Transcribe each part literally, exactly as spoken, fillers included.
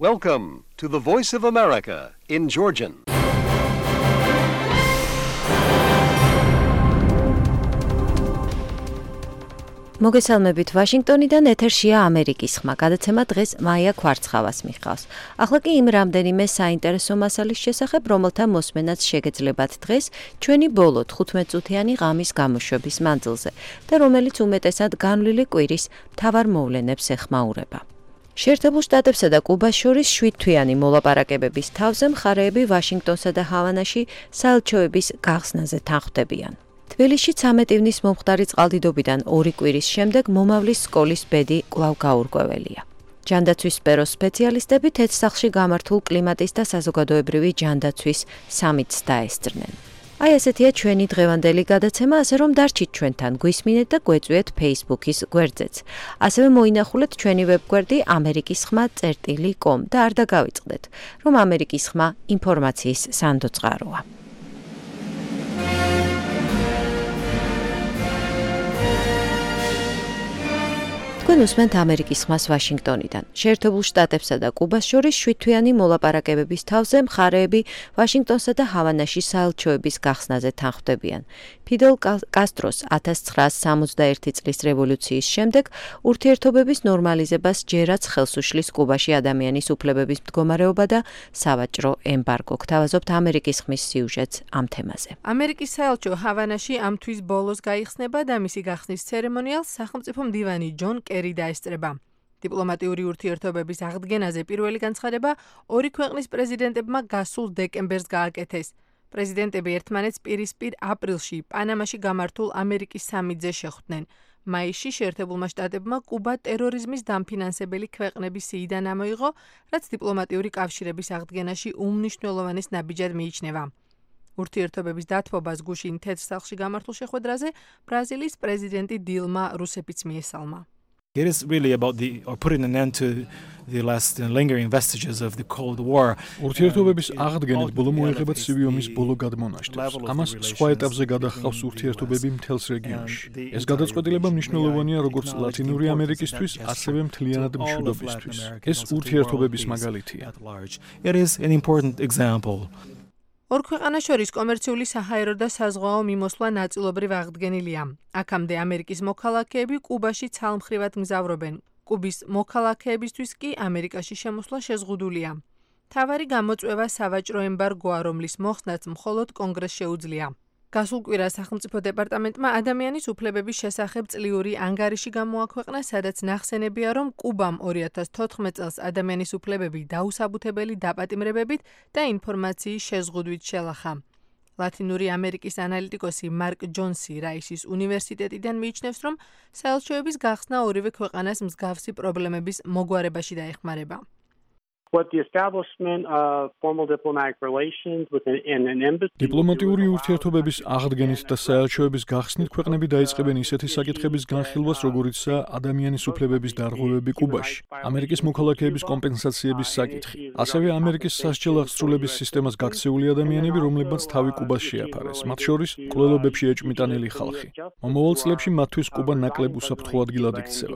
Welcome to the Voice of America in Georgian. მოგესალმებით ვაშინგტონიდან ეთერშია ამერიკის ხმა. გადაცემა დღეს მაია ქვარცხავას მიჰყავს. ახლა კი იმ რამდენიმე საინტერესო მასალის შესახებ, რომელთა მოსმენაც შეგეძლებათ დღეს ჩვენი ბოლო თხუთმეტწუთიანი ღამის გამოშვების მანძილზე და რომელიც უმეტესად განვლილი კვირის მთავარ მოვლენებს ეხმაურება. შეერთებულ შტატებსა და კუბას შორის შვიდთვიანი მოლაპარაკებების თავზე მხარეები ვაშინგტონსა და ჰავანაში საელჩოების გახსნაზე თანხმდებიან. თბილისში ცამეტ ივნის მომხდარი წყალდიდობიდან ორი კვირის შემდეგ მომავლის სკოლის ბედი კვლავ გაურკვეველია. ჯანდაცვის სფეროს სპეციალისტები თეთრსახლში გამართულ კლიმატის და საზოგადოებრივი ჯანდაცვის სამიტს დაესწრნენ. აი ესეთია ჩვენი დღევანდელი გადაცემა, ასე რომ დარჩით ჩვენთან, გვისმინეთ და გვეწვიეთ Facebook-ის გვერდზეც. ასევე მოინახულეთ ჩვენი ვებგვერდი ამერიკის ხმა წერტილი კომ და არ დაგავიწყდეთ, რომ ამერიკის ხმა ინფორმაციის სანდო წყაროა. თქვენ უსმენთ ამერიკის ხმას ვაშინგტონიდან. შეერთებულ შტატებსა და კუბას შორის შვიდთვიანი მოლაპარაკებების თავზე მხარეები ვაშინგტონსა და ჰავანაში საელჩოების გახსნაზე თანხმდებიან. ფიდელ კასტროს ათას ცხრაას სამოცდაერთი წლის რევოლუციის შემდეგ ურთიერთობების ნორმალიზებას ჯერაც ხელს უშლის კუბაში ადამიანის უფლებების მდგომარეობა და სავაჭრო ემბარგო. გთავაზობთ ამერიკის ხმის სიუჟეტს ამ თემაზე. ამერიკის საელჩო ჰავანაში ამ თვის ბოლოს გაიხსნება და მისი გახსნის ცერემონიალს სახელმწიფო მდივანი ჯონ კერი დაესწრება. დიპლომატიური ურთიერთობების აღდგენაზე პირველი განცხადება ორი ქვეყნის პრეზიდენტებმა გასულ დეკემბერს გააკეთეს. პრეზიდენტები ერთმანეთს პირისპირ აპრილში პანამაში გამართულ ამერიკის სამიტზე შეხვდნენ. მაისში შეერთებულმა შტატებმა კუბა ტერორიზმის დამფინანსებელი ქვეყნების სიიდან ამოიღო, რაც დიპლომატიური კავშირების აღდგენაში უმნიშვნელოვანეს ნაბიჯად მიიჩნევა. ურთიერთობების დათბობას გუშინ თეთრსახლში გამართულ შეხვედრაზე ბრაზილიის პრეზიდენტი დილმა რუსეფიც მიესალმა. It is really about the or putting an end to the last lingering vestiges of the Cold War. ურთიერთობების აღდგენით ბოლო მოეღება ცივი ომის ბოლო გადმონაშთებს. ამას სხვა ეტაპზე გადაჰყავს ურთიერთობები მთელს რეგიონში. ეს გადაწყვეტილება მნიშვნელოვანია როგორც ლათინური ამერიკისთვის, ასევე მთლიანად მშვიდობისთვის. ეს ურთიერთობების მაგალითია. It is an important example. ორ ქვეყანას შორის კომერციული საჰაერო და საზღვაო მიმოსვლა ნაწილობრივ აღდგენილია. აქამდე ამერიკის მოქალაქეები კუბაში ცალმხრივად მგზავრობენ. კუბის მოქალაქეებისთვის კი ამერიკაში შემოსვლა შეზღუდულია. მთავარი გამოწვევა სავაჭრო ემბარგოა, რომლის მოხსნაც მხოლოდ კონგრესს შეუძლია. გასულ კვირას სახელმწიფო დეპარტამენტმა ადამიანის უფლებების შესახებ წლიური ანგარიში გამოაქვეყნა, სადაც ნახსენებია, რომ კუბამ ორი ათას თოთხმეტ წელს ადამიანის უფლებები დაუსაბუთებელი დაპატიმრებებით და ინფორმაციის შეზღუდვით შელახა. ლათინური ამერიკის ანალიტიკოსი მარკ ჯონსი რაისის უნივერსიტეტიდან მიიჩნევს, რომ საელჩოების გახსნა ორივე ქვეყანას მსგავსი პრობლემების მოგვარებაში დაეხმარება. What the establishment of formal diplomatic relations within an embassy დიპლომატიური ურთიერთობების აღდგენით და საელჩოების გახსნით ქვეყნები დაიწყებენ ისეთი საკითხების განხილვას, როგორიცაა ადამიანის უფლებების დარღვევები კუბაში, ამერიკის მოქალაქეების კომპენსაციების საკითხი, ასევე ამერიკის სასჯელ აღსრულების სისტემას გაქცეული ადამიანები, რომლებმაც თავი კუბას შეაფარეს, მათ შორის მკვლელობებში ეჭვმიტანილი ხალხი. მომავალ წლებში მათთვის კუბა ნაკლებ უსაფრთხო ადგილად იქცევა.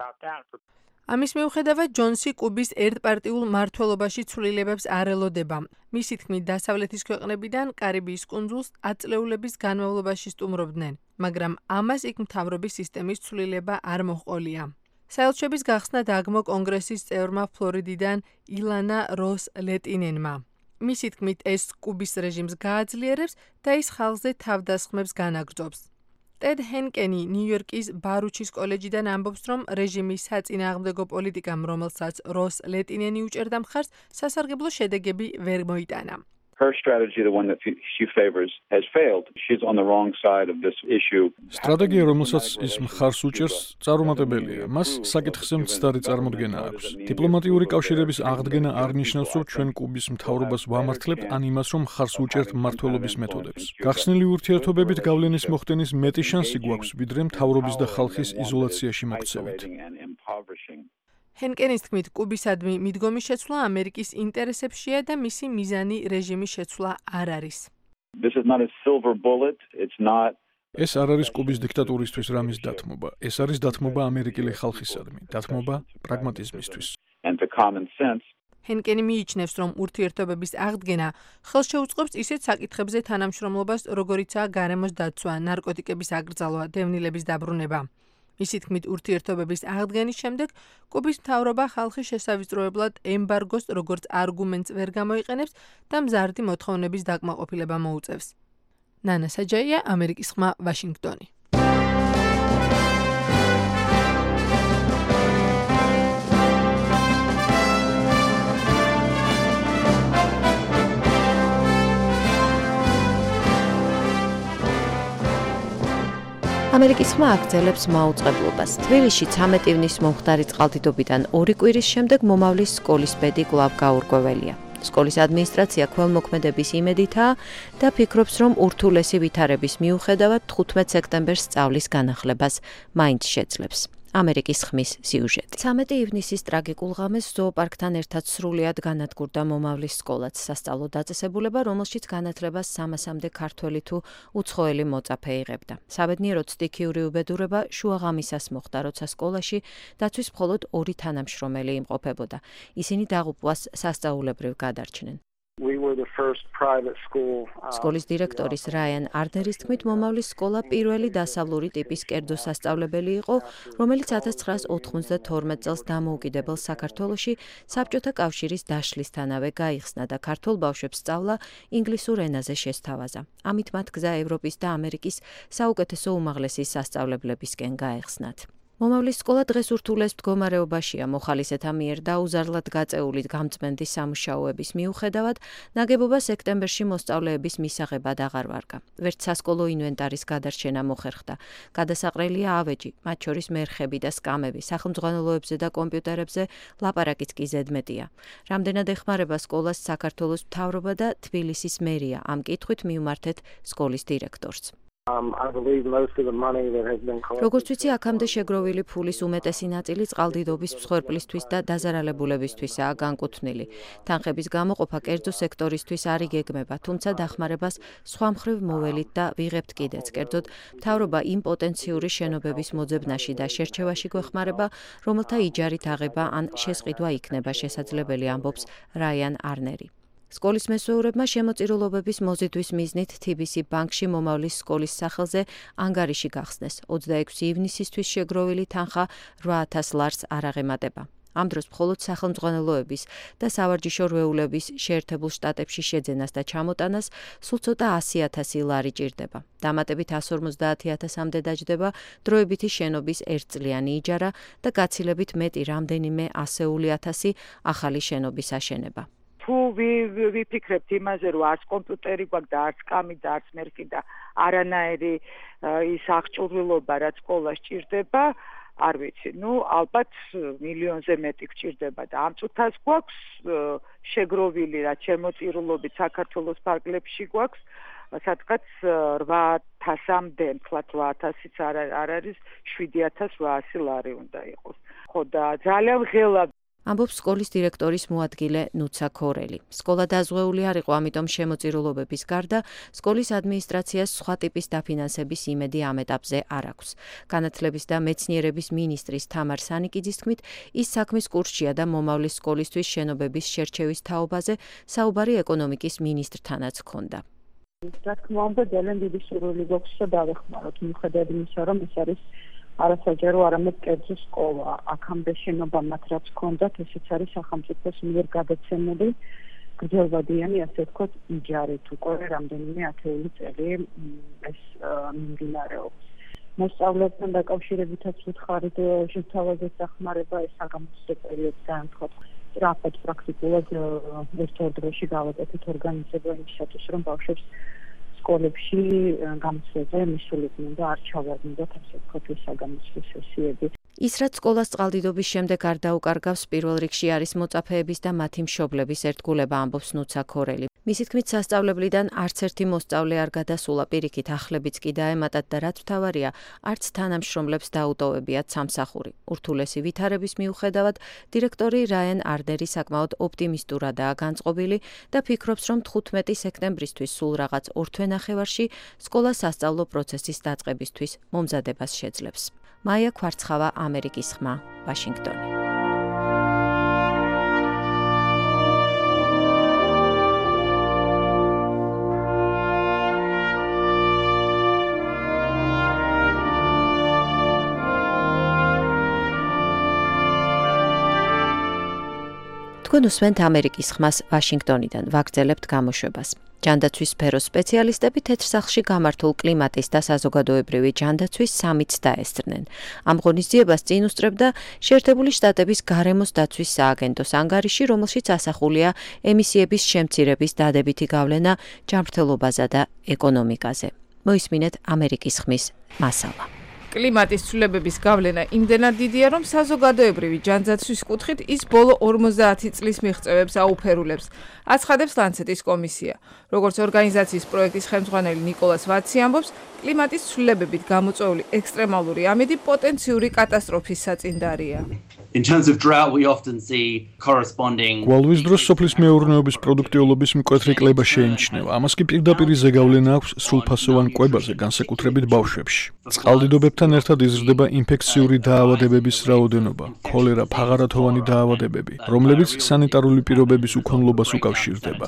ამის მიუხედავად ჯონსი კუბის ერთპარტიულ მმართველობაში ცვლილებებს არ ელოდება. მისი თქმით, დასავლეთის ქვეყნებიდან კარიბიის კუნძულს ათწლეულების განმავლობაში სტუმრობდნენ, მაგრამ ამას იქ მთავრობის სისტემის ცვლილება არ მოჰყოლია. საელჩოების გახსნა დაგმო კონგრესის წევრმა ფლორიდიდან ილანა როს ლეტინენმა. მისი თქმით, ეს კუბის რეჟიმს გააძლიერებს და ის ხალხზე თავდასხმებს განაგრძობს. ტედ ჰენკენი ნიუ-იორკის ბარუჩის კოლეჯიდან ამბობს, რომ რეჟიმის საწინააღმდეგო პოლიტიკამ, რომელსაც როს ლეტინენი უჭერდა მხარს, სასარგებლო შედეგები ვერ მოიტანა. Her strategy, the one that she favors, has failed. She's on the wrong side of this issue. სტრატეგია, რომელსაც ის მხარს უჭერს, წარუმატებელია. მას საკითხზე მცდარი წარმოდგენა აქვს. დიპლომატიური კავშირების აღდგენა არ ნიშნავს, რომ ჩვენ კუბის მთავრობას ვამართლებთ, ან იმას, რომ მხარს უჭერთ მმართველობის მეთოდებს. გახსნილი ურთიერთობებით გავლენის მოხდენის მეტი შანსი გვაქვს, ვიდრე მთავრობის და ხალხის იზოლაციაში მოქცევით. ჰენკენის თქმით, კუბისადმი მიდგომის შეცვლა ამერიკის ინტერესებშია და მისი მიზანი რეჟიმის შეცვლა არ არის. This is not a silver bullet. It's not ეს არ არის კუბის დიქტატურისთვის რამის დათმობა. ეს არის დათმობა ამერიკელი ხალხისადმი, დათმობა პრაგმატიზმისთვის. And to common sense. ჰენკენი მიიჩნევს, რომ ურთიერთობების აღდგენა ხელს შეუწყობს ისეთ საკითხებზე თანამშრომლობას, როგორიცაა გარემოს დაცვა, ნარკოტიკების აკრძალვა, დევნილების დაბრუნება. მისი თქმით, ურთიერთობების აღდგენის შემდეგ კუბის მთავრობა ხალხის შესავიწროებლად ემბარგოს როგორც არგუმენტს ვერ გამოიყენებს და მზარდი მოთხოვნების დაკმაყოფილება მოუწევს. ნანა საჯაია, ამერიკის ხმა, ვაშინგტონი. ამერიკის ხმა აგრძელებს მაუწყებლობას. თბილისში ცამეტი ივნისის მომხდარი წყალდიდობიდან ორი კვირის შემდეგ მომავლის სკოლის ბედი კვლავ გაურკვეველია. სკოლის ადმინისტრაცია ქველმოქმედების იმედითაა და ფიქრობს, რომ ურთულესი ვითარების მიუხედავად თხუთმეტ სექტემბერს სწავლის განახლებას მაინც შეძლებს. ამერიკის ხმის სიუჟეტი. ცამეტი ივნისის ტრაგიკულ ღამეს ზოოპარკთან ერთად სრულიად განადგურდა მომავლის სკოლაც, სასწავლო დაწესებულება, რომელშიც განათლებას სამასამდე ქართველი თუ უცხოელი მოწაფე იღებდა. საბედნიეროდ სტიქიური უბედურება შუაღამისას მოხდა, როცა სკოლაში დაცვის მხოლოდ ორი თანამშრომელი იმყოფებოდა. ისინი დაღუპვას სასწაულებრივ გადარჩნენ. We were the first private school. სკოლის დირექტორის რაიან არნერის თქმით, მომავლის სკოლა პირველი დასავლური ტიპის კერძო სასწავლებელი იყო, რომელიც ათას ცხრაას ოთხმოცდათორმეტ წელს დამოუკიდებელ საქართველოში საბჭოთა კავშირის დაშლისთანავე გაიხსნა და ქართველ ბავშვებს სწავლა ინგლისურ ენაზე შესთავაზა. ამით მათ გზა ევროპის და ამერიკის საუკეთესო უმაღლესი სასწავლებლებისკენ გაეხსნათ. მომავლის სკოლა დღეს ურთულეს მდგომარეობაშია, მოხალისეთა მიერ დაუზარლად გაწეული გამწმენდი სამუშაოების მიუხედავად, ნაგებობა სექტემბერში მოსწავლეების მისაღებად აღარ ვარგა. ვერც სასკოლო ინვენტარის გადარჩენა მოხერხდა. გადასაყრელია ავეჯი, მათ შორის მერხები და სკამები, სახელმძღვანელოებზე და კომპიუტერებზე ლაპარაკიც კი ზედმეტია. რამდენად ეხმარება სკოლას საქართველოს მთავრობა და თბილისის მერია, ამ კითხვით მივმართეთ სკოლის დირექტორს. Um, I believe most of the money that has been collected. როგორც ვიცი, აქამდე შეგროვილი ფულის უმეტესი ნაწილი წყალდიდობის მსხვერპლისთვის და დაზარალებულებისთვისაა განკუთვნილი. თანხების გამოყოფა კერძო სექტორისთვის არ იგეგმება, თუმცა დახმარებას სხვა მხრივ მოველით და ვიღებთ კიდეც. კერძოდ, მთავრობა იმ პოტენციური შენობების მოძებნაში და შერჩევაში გვეხმარება, რომელთა იჯარით აღება ან შესყიდვა იქნება შესაძლებელი, ამბობს რაიან არნერი. სკოლის მესვეურებმა შემოწირულობების მოზიდვის მიზნით თი ბი სი ბანკში მომავლის სკოლის სახელზე ანგარიში გახსნეს. ოცდაექვსი ივნისისთვის შეგროვილი თანხა რვა ათას ლარს არ აღემატება. ამ დროს მხოლოდ სახელმძღვანელოების და სავარჯიშო რვეულების შეერთებულ შტატებში შეძენას და ჩამოტანას სულ ცოტა ასი ათასი ლარი ჭირდება. დამატებით εκατს ორმოცდაათი ათასამდე დაჯდება დროებითი შენობის ერთწლიანი იჯარა და გაცილებით მეტი რამდენიმე ასეული ათასი ახალი შენობის აშენება. თუ ვიფიქრებთ იმაზე, რომ არც კომპიუტერი გვაქვს და არც კამი და არც მერხი და არანაირი ის აღჭურვილობა, რაც სკოლას ჭირდება, არ ვიცი, ну, ალბათ მილიონზე მეტი გჭირდება და ამ წუთას გვაქვს შეგროვილი, რაც შემოწირულობით საქართველოს ფარგლებში გვაქვს, სადღაც რვა ათასამდე, თქვათ რვა ათასიც არ არის, შვიდი ათას რვაასი ლარი უნდა იყოს. ხო და ძალიან ღელა ამბობს სკოლის დირექტორის მოადგილე ნუცა ქორელი. სკოლა დაზღვეული არ იყო, ამიტომ შემოწირულობების გარდა სკოლის ადმინისტრაციას სხვა ტიპის დაფინანსების იმედი ამ ეტაპზე არ აქვს. განათლების და მეცნიერების მინისტრის თამარ სანიკიძის თქმით, ის საქმის კურსშია და მომავლის სკოლისთვის შენობების შერჩევის თაობაზე საუბარი ეკონომიკის მინისტრთანაც ჰქონდა. რა თქმა უნდა, ძალიან დიდი სურვილი გვაქვს და დავეხმაროთ, მიუხედავად იმისა, რომ ეს არის არასაჯარო, არამედ კერძო სკოლა. აქამდე შენობა მათ რაც ჰქონდათ, ესეც არის სახელმწიფოს მიერ გადაცემული გრძელვადიანი, ასე ვთქვათ, იჯარით. უკვე რამდენიმე ათეული წელი ეს მიმდინარეობს. მოსწავლეებთან დაკავშირებითაც ვუთხარით შეთავაზეთ დახმარება, ეს საგამოცდო პერიოდს განვთქვათ. სწრაფად პრაქტიკულად ერთ-ორ დროში გავაკეთეთ ორგანიზება იმისათვის, რომ ბავშვებს სკოლებში გამოცდილება მისულიყვნენ და არ ჩავარდნათ ასე ვთქვათ ეს საგამოცდო სესიები. ის რაც სკოლას წყალდიდობის შემდეგ არ დაუკარგავს, პირველ რიგში არის მოწაფეების და მათი მშობლების ერთგულება, ამბობს ნუცა ქორელი. მისი თქმით, სასწავლებლიდან არც ერთი მოსწავლე არ გადასულა, პირიქით ახლებიც კი დაემატათ და რაც მთავარია, არც თანამშრომლებს დაუტოვებიათ სამსახური. ურთულესი ვითარების მიუხედავად, დირექტორი რაიან არნერი საკმაოდ ოპტიმისტურადაა განწყობილი და ფიქრობს, რომ თხუთმეტი სექტემბრისთვის სულ რაღაც ორ თვენახევარში სკოლა სასწავლო პროცესის დაწყებისთვის მომზადებას შეძლებს. მაია ქვარცხავა, ამერიკის ხმა, ვაშინგტონი. თქვენ უსმენთ ამერიკის ხმას ვაშინგტონიდან, ვაგრძელებთ გამოშვებას. ჯანდაცვის სფეროს სპეციალისტები თეთრ სახლში გამართულ კლიმატის და საზოგადოებრივი ჯანდაცვის სამიტს დაესწრნენ. ამ ღონისძიებას წინ უსწრებდა შეერთებული შტატების გარემოს დაცვის სააგენტოს ანგარიში, რომელშიც ასახულია ემისიების შემცირების დადებითი გავლენა ჯანმრთელობაზე და ეკონომიკაზე. მოისმინეთ ამერიკის ხმის მასალა. კლიმატის ცვლილებების გავლენა იმდენად დიდია, რომ საზოგადოებრივი ჯანდაცვის კუთხით ის ბოლო ორმოცდაათი წლის მიღწევებს აუფერულებს, აცხადებს ლანცეტის კომისია. როგორც ორგანიზაციის პროექტის ხელმძღვანელი ნიკოლას ვაცი ამბობს, კლიმატის ცვლილებებით გამოწვეული ექსტრემალური ამიდი პოტენციური კატასტროფის საწინდარია. In terms of drought, we often see corresponding გვალვის დროს სოფლის მეურნეობის პროდუქტიულობის მკვეთრი კლება შეიმჩნევა. ამას კი პირდაპირ ზეგავლენა აქვს სრულფასოვან კვებაზე, განსაკუთრებით ბავშვებში. წყალდიდობებთან ერთად იზრდება ინფექციური დაავადებების რაოდენობა, ქოლერა, ფაღარათოვანი დაავადებები, რომლებიც სანიტარული პირობების უქონლობას უკავშირდება.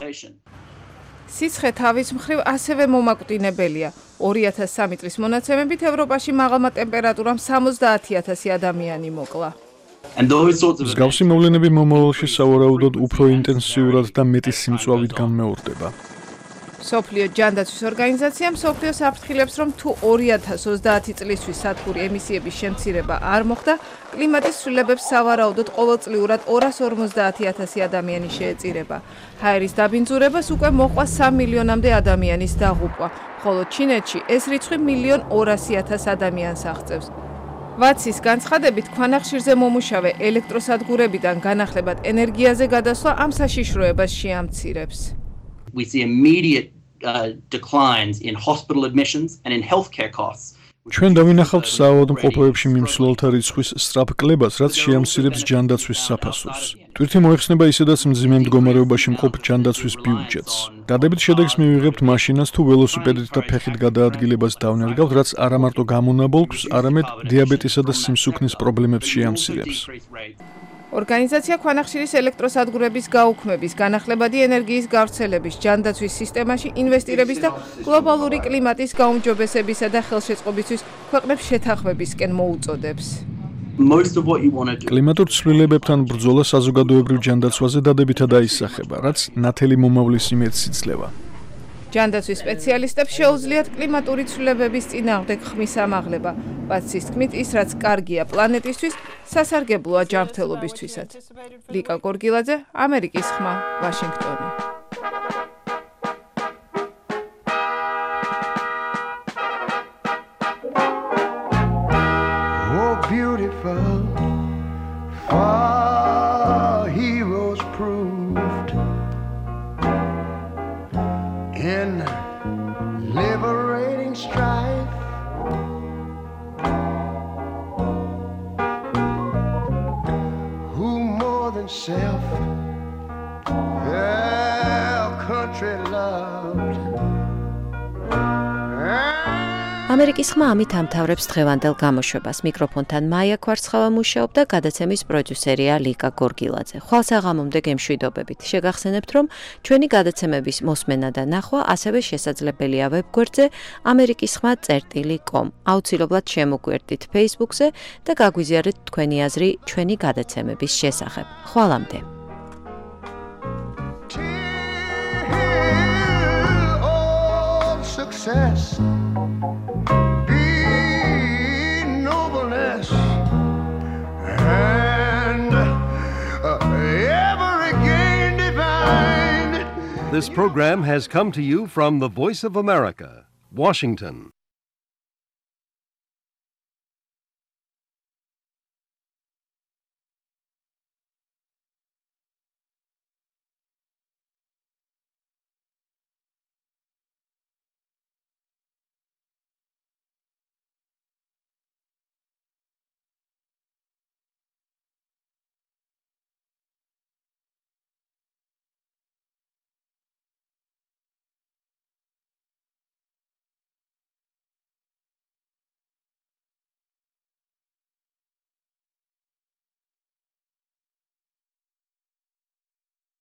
სიცხე თავის მხრივ ასევე მომაკვდინებელია. ორი ათას სამი წლის მონაცემებით ევროპაში მაღალმა ტემპერატურამ სამოცდაათი ათასი ადამიანი მოკლა. მსგავსი მოვლენები მომავალში სავარაუდოდ უფრო ინტენსიურად და მეტი სიმწვავით განმეორდება. მსოფლიო ჯანდაცვის ორგანიზაცია მსოფლიოს აფრთხილებს, რომ თუ ორი ათას ოცდაათი წლისთვის სათბური ემისიების შემცირება არ მოხდა, კლიმატის ცვლილებებს სავარაუდოდ ყოველწლიურად ორას ორმოცდაათი ათასი ადამიანი შეეწირება. ჰაერის დაბინძურებას უკვე მოყვა სამ მილიონამდე ადამიანის დაღუპვა, ხოლო ჩინეთში ეს რიცხვი მილიონ ორასი ათას ადამიანს აღწევს. ვაცის განცხადებით, ქვანახშირზე მომუშავე ელექტროსადგურებიდან განახლებად ენერგიაზე გადასვლა ამ საშიშროებას შეამცირებს. We see immediate uh, declines in hospital admissions and in healthcare costs. ჩვენ დავინახავთ საავადმყოფოებში მიმსვლელთა რიცხვის სწრაფ კლებას, რაც შეამცირებს ჯანდაცვის საფასურს. ტვირთი მოეხსნება ისედაც მძიმე მდგომარეობაში მყოფ ჯანდაცვის ბიუჯეტს. დადებით შედეგს მივიღებთ მაშინაც თუ ველოსიპედით და ფეხით გადაადგილებას დავნერგავთ, რაც არა მარტო გამონაბოლქვს, არამედ დიაბეტისა და სიმსუქნის პრობლემებს შეამცირებს. ორგანიზაცია ქვანახშირის ელექტროსადგურების გაუქმების, განახლებადი ენერგიის გავრცელების, ჯანდაცვის სისტემაში ინვესტირების და გლობალური კლიმატის გაუმჯობესებისა და ხელშეწყობისთვის ქვეყნებს შეთანხმებისკენ მოუწოდებს. კლიმატურ ცვლილებებთან ბრძოლა საზოგადოებრივ ჯანდაცვაზე დადებითად აისახება, რაც ნათელი მომავლის იმედს იძლევა. ჯანდაცვის სპეციალისტებს შეუძლიათ კლიმატური ცვლილებების წინააღმდეგ ხმის ამაღლება. ვაცის თქმით, ის რაც კარგია პლანეტისთვის, სასარგებლოა ჯანმრთელობისთვისაც. ლიკა გორგილაძე, ამერიკის ხმა, ვაშინგტონი. Oh, beautiful, far heroes proved in liberating strife. Who more than self their country loved. ამერიკის ხმა ამით ამთავრებს დღევანდელ გამოშვებას. მიკროფონთან მაია ქვარცხავა მუშაობდა, გადაცემის პროდიუსერია ლიკა გორგილაძე. ხვალსაღამომდე გემშვიდობებით. შეგახსენებთ, რომ ჩვენი გადაცემების მოსმენა და ნახვა ასევე შესაძლებელია ვებგვერდზე ამერიკის ხმა წერტილი კომ. აუცილებლად შემოგვერდით Facebook-ზე და გაგვიზიარეთ თქვენი აზრი ჩვენი გადაცემების შესახებ. ხვალამდე. Success. This program has come to you from the Voice of America, Washington.